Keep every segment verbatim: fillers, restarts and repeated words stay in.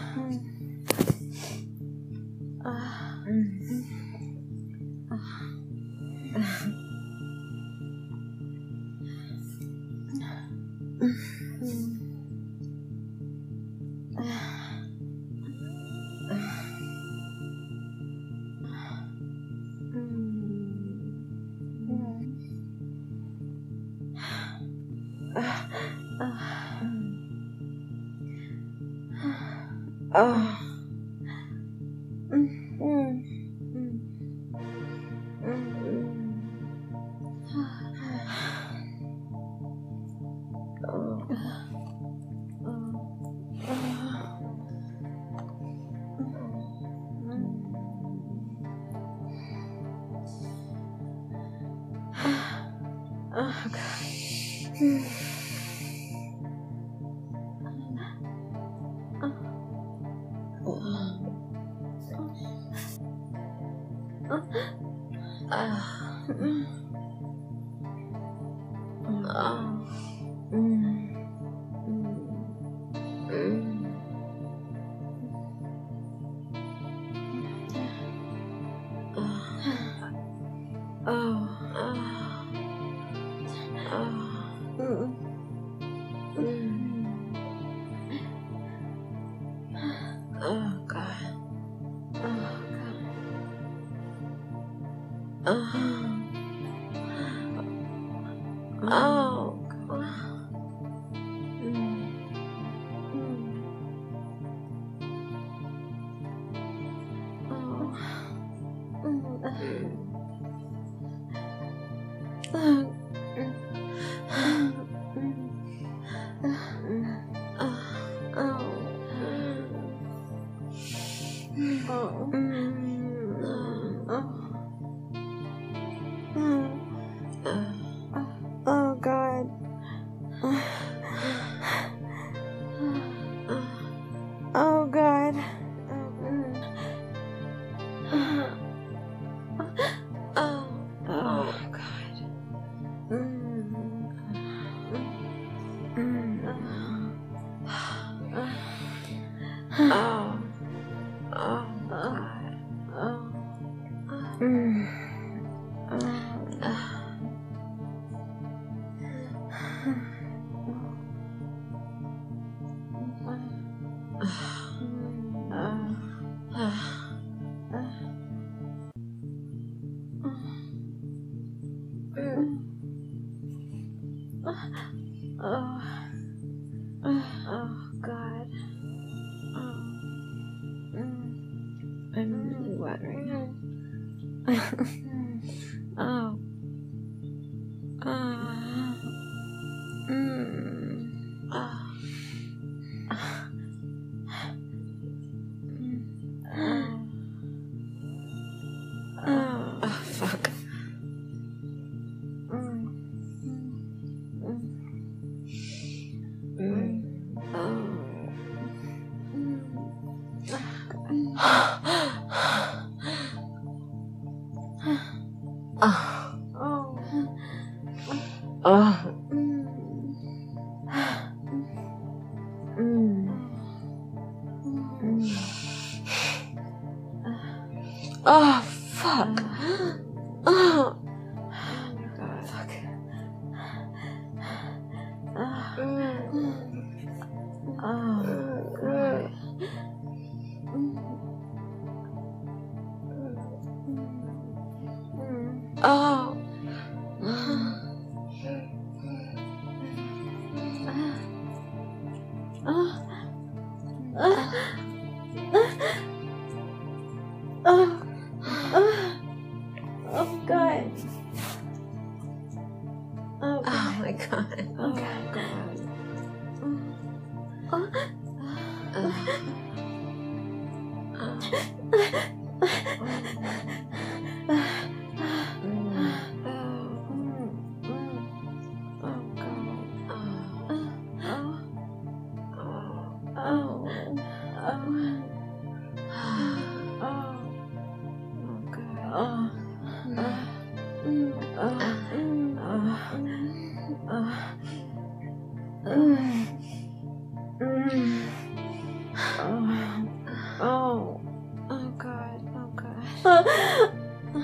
Oh. Oh, God. Oh, God. Oh, oh, oh, God. Oh, God. Oh, oh, God. Oh, oh, God. Oh, oh, God. I'm really wet right now. Oh. Uh, mm, uh, oh, oh, fuck. Oh. Oh, fuck. Oh. God. Fuck. Oh, God. Oh. Oh, oh, God. Oh, God. Oh, my God. Oh, God. Oh, Oh.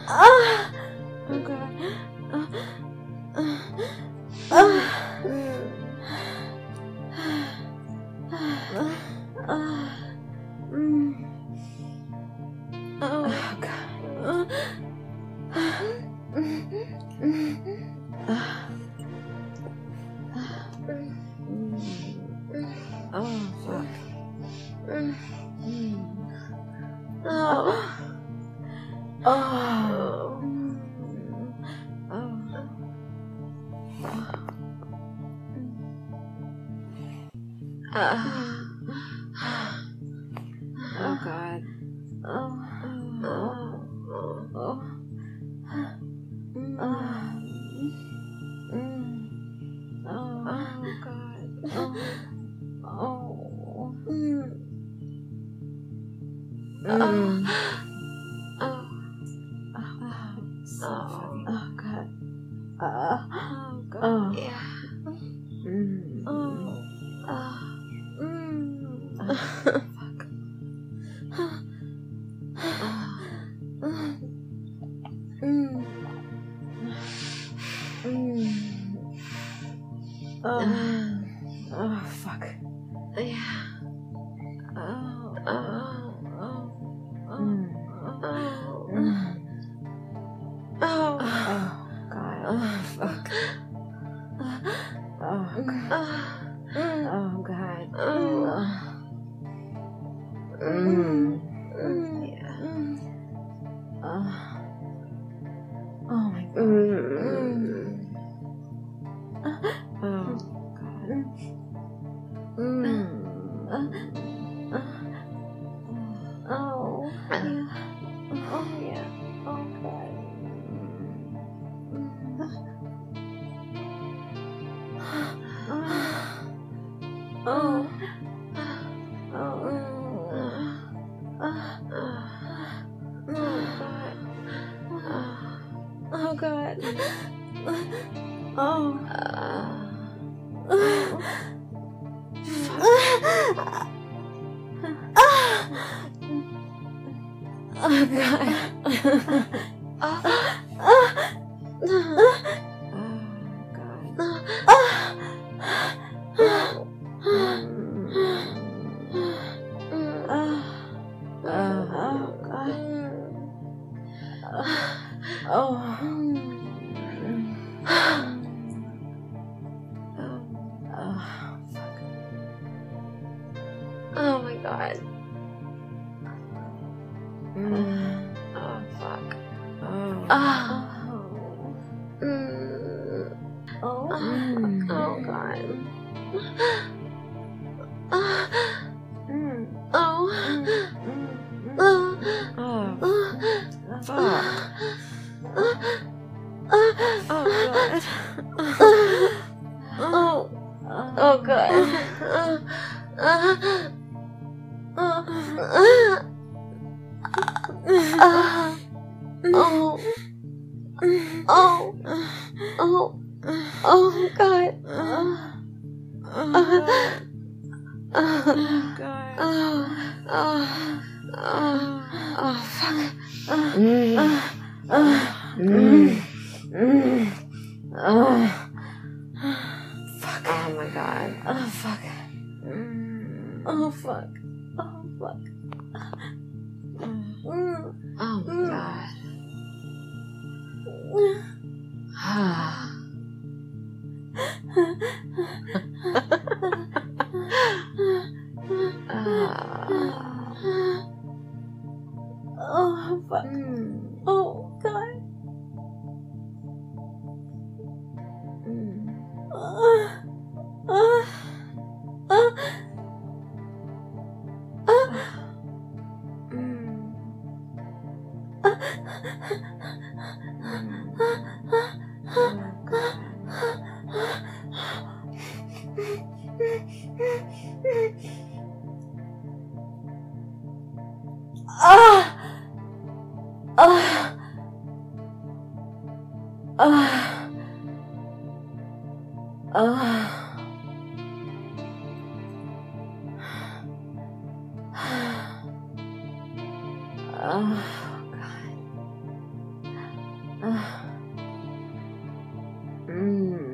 Ah! Oh God. Uh, uh, uh, uh, mm. Oh God. Uh, oh fuck. Oh. Oh. Oh. Uh, oh God. Oh. Oh. Oh. Oh. Oh God. Oh. Oh. Mm. Mm. Oh. Oh. So funny. Oh God. Uh, oh God. Oh. Yeah. Mm. Oh. Oh. Mm. Oh. Fuck. Oh. Mm. Mm. Oh. Oh fuck. Yeah. Oh. Oh. Oh. Oh. Mm. Oh. Mm. Oh. Oh God. Oh fuck. Oh God. Oh God. Oh. Mm. Yeah. Oh. Oh my God. Mm. Oh God. Mm. Oh yeah. Oh yeah. Oh God. Oh. Oh. Oh God. Oh. Oh God. Oh Oh my God. Mm. Oh fuck. Oh. Oh. Mm. Oh. Mm. Oh God. Mm. Oh. Mm. Oh. Oh. Fuck. Oh God. Oh. Oh God. Oh. Oh. Oh. Oh. Oh God. Oh. Oh God. Oh. Oh. Oh. Oh fuck. Mm. Oh. Mm. Mm. Oh. Fuck. Oh my God. Oh fuck. Mm. Oh fuck. Oh fuck. Mm. Oh my God. Ah. Oh fuck. Mm. Oh God. Mm. Uh, uh, uh, uh, mm. Uh, Ah! Ah! Ah! Ah! Oh God. Mm.